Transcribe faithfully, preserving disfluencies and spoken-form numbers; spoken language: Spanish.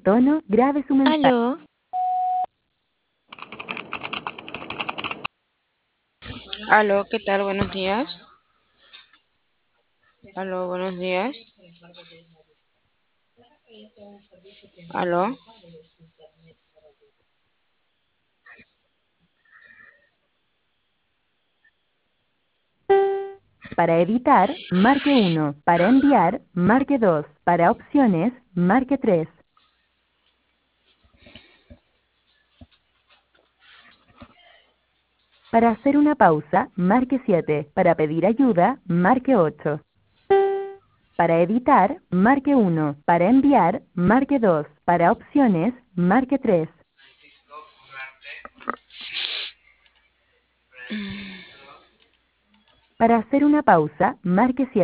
tono, grabe su mensaje. Aló. Aló, ¿qué tal? Buenos días. Aló, buenos días. Aló. Para editar, marque uno. Para enviar, marque dos. Para opciones, marque tres. Para hacer una pausa, marque siete. Para pedir ayuda, marque ocho. Para editar, marque uno. Para enviar, marque dos. Para opciones, marque tres. Para hacer una pausa, marque siete.